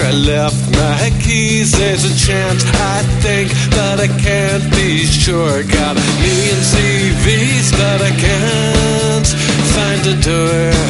I left my keys. There's a chance, I think, but I can't be sure. Got a million CVs, but I can't find a door.